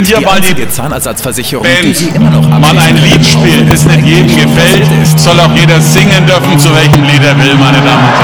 Hier Die mal einzige Zahnersatzversicherung, die Band Sie immer noch mal ein Lied spielen, das nicht jedem gefällt, soll auch jeder singen dürfen, zu welchem Lied er will, meine Damen und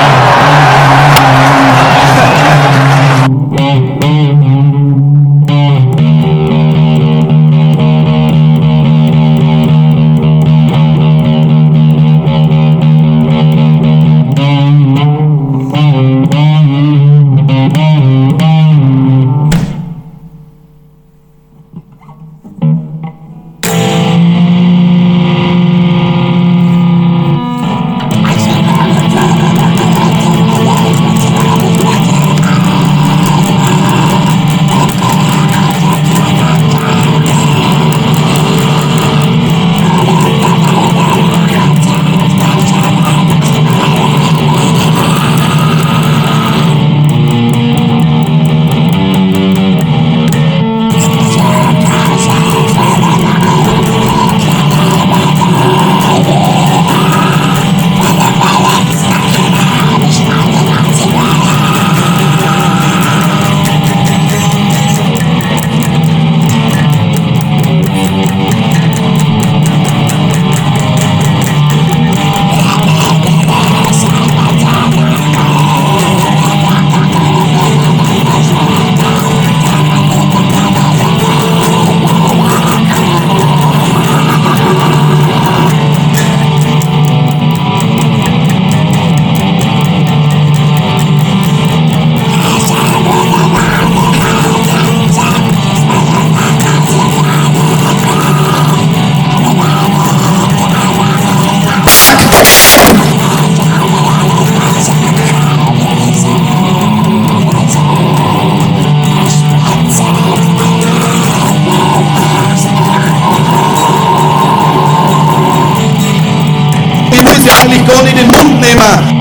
eigentlich gar nicht den Mund nehmen.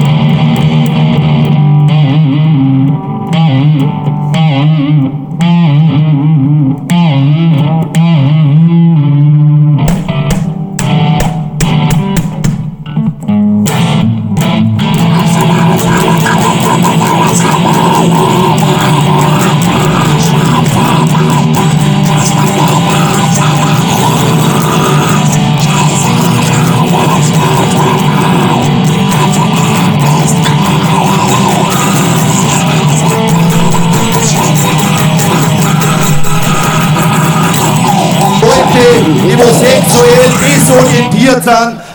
Die sexuell desorientiert sind,